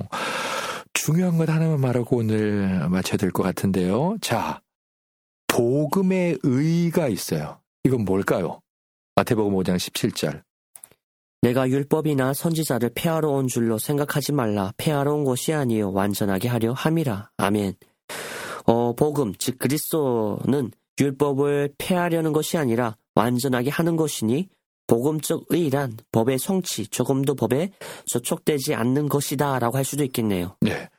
중요한 것 하나만 말하고 오늘 마쳐야 될 것 같은데요. 자, 복음의 의가 있어요. 이건 뭘까요? 마태복음 5장 17절. 내가 율법이나 선지자를 폐하러 온 줄로 생각하지 말라. 폐하러 온 것이 아니요 완전하게 하려 함이라. 아멘. 복음, 즉 그리스도는 율법을 폐하려는 것이 아니라 완전하게 하는 것이니 복음적 의란 법의 성취, 조금도 법에 저촉되지 않는 것이다 라고 할 수도 있겠네요. 네.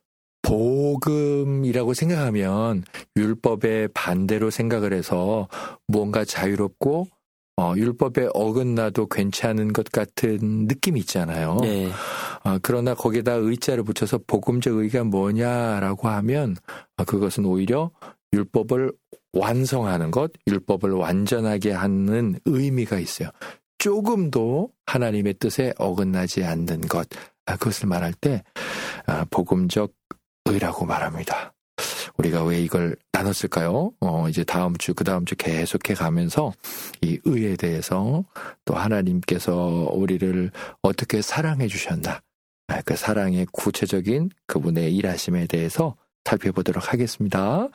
복음이라고 생각하면 율법의 반대로 생각을 해서 무언가 자유롭고 율법에 어긋나도 괜찮은 것 같은 느낌이 있잖아요. 네. 그러나 거기에다 의자를 붙여서 복음적 의가 뭐냐라고 하면 그것은 오히려 율법을 완성하는 것, 율법을 완전하게 하는 의미가 있어요. 조금도 하나님의 뜻에 어긋나지 않는 것, 그것을 말할 때 복음적 의라고 말합니다. 우리가 왜 이걸 나눴을까요? 이제 다음 주, 그 다음 주 계속해 가면서 이 의에 대해서 또 하나님께서 우리를 어떻게 사랑해 주셨나, 그 사랑의 구체적인 그분의 일하심에 대해서 살펴보도록 하겠습니다.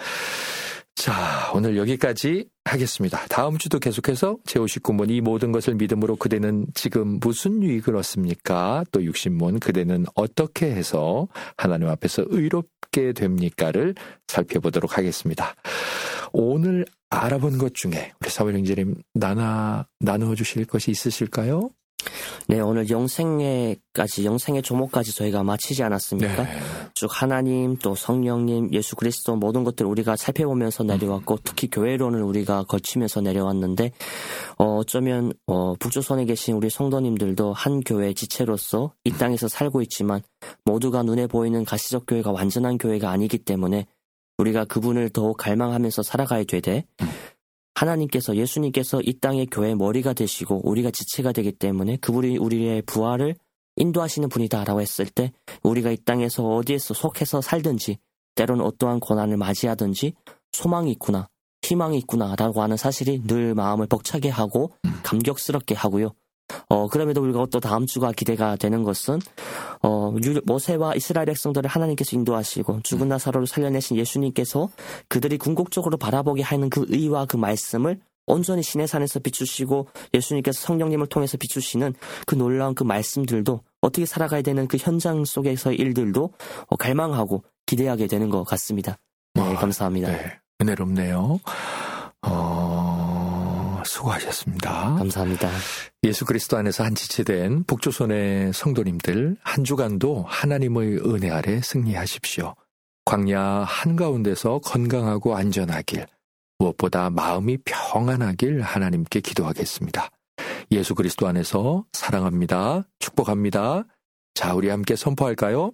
자, 오늘 여기까지 하겠습니다. 다음 주도 계속해서 제59문 이 모든 것을 믿음으로 그대는 지금 무슨 유익을 얻습니까? 또 60문 그대는 어떻게 해서 하나님 앞에서 의롭게 됩니까를 살펴보도록 하겠습니다. 오늘 알아본 것 중에 우리 사무엘 형제님 나누어 주실 것이 있으실까요? 네, 오늘 영생의 조목까지 저희가 마치지 않았습니까? 네. 쭉 하나님, 또 성령님, 예수 그리스도 모든 것들을 우리가 살펴보면서 내려왔고, 특히 교회론을 우리가 거치면서 내려왔는데, 어쩌면 북조선에 계신 우리 성도님들도 한 교회 지체로서 이 땅에서 살고 있지만 모두가 눈에 보이는 가시적 교회가 완전한 교회가 아니기 때문에 우리가 그분을 더욱 갈망하면서 살아가야 되되, 하나님께서, 예수님께서 이 땅의 교회의 머리가 되시고 우리가 지체가 되기 때문에 그분이 우리의 부활을 인도하시는 분이다라고 했을 때 우리가 이 땅에서 어디에서 속해서 살든지 때로는 어떠한 고난을 맞이하든지 소망이 있구나, 희망이 있구나라고 하는 사실이 늘 마음을 벅차게 하고 감격스럽게 하고요. 그럼에도 불구하고 또 다음 주가 기대가 되는 것은 모세와 이스라엘 백성들을 하나님께서 인도하시고 죽은 나사로를 살려내신 예수님께서 그들이 궁극적으로 바라보게 하는 그 의와 그 말씀을 온전히 신의 산에서 비추시고 예수님께서 성령님을 통해서 비추시는 그 놀라운 그 말씀들도 어떻게 살아가야 되는 그 현장 속에서의 일들도 갈망하고 기대하게 되는 것 같습니다. 네, 감사합니다. 네, 은혜롭네요. 수고하셨습니다. 감사합니다. 예수 그리스도 안에서 한 지체된 북조선의 성도님들 한 주간도 하나님의 은혜 아래 승리하십시오. 광야 한가운데서 건강하고 안전하길, 무엇보다 마음이 평안하길 하나님께 기도하겠습니다. 예수 그리스도 안에서 사랑합니다. 축복합니다. 자, 우리 함께 선포할까요?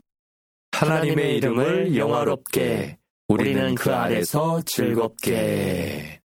하나님의 이름을 영화롭게, 우리는 그 아래서 즐겁게.